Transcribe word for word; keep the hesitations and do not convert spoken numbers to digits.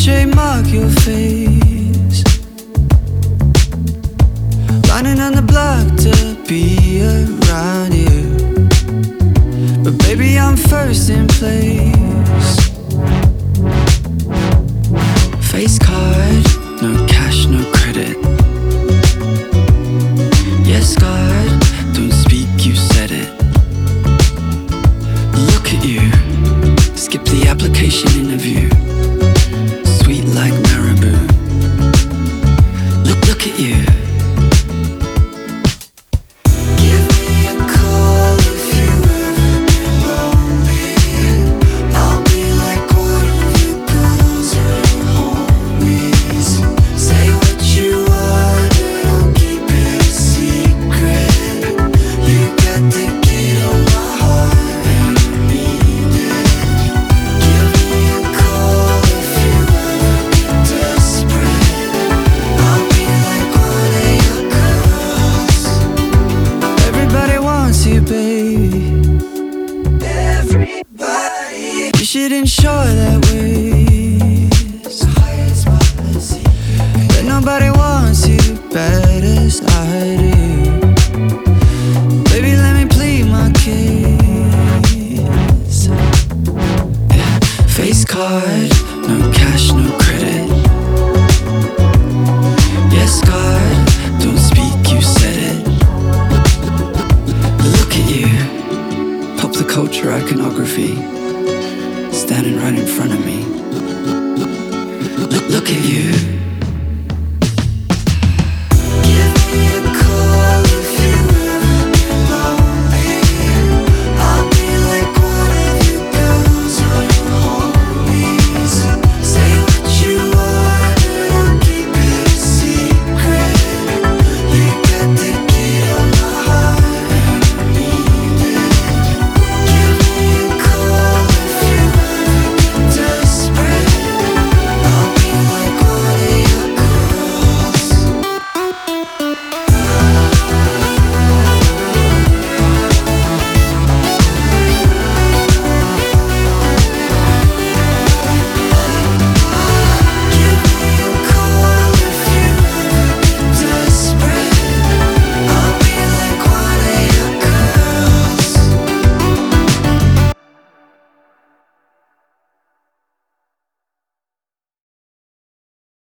trademark your face, lining on the block to be around you. But baby, I'm first in place. Face card, no cash, no credit. Yes, God, don't speak, you said it. Look at you, skip the application interview. Sweet like Marabou. Look, look at you. Give me a call if you ever get lonely. I'll be like one of your girls or homies. Say what you want, but don't keep it a secret. You got the key to my heart and I need it. Give me a call if you ever get desperate. I'll be like one of your girls. Everybody wants you, baby. Everybody. You should ensure that ways that nobody wants you bad as I do. Baby, let me plead my case. Yeah. Face card, no cash, no credit. Yes, God, don't speak, you said it. Look at you, pop the culture iconography, standing right in front of me. Look, look at you.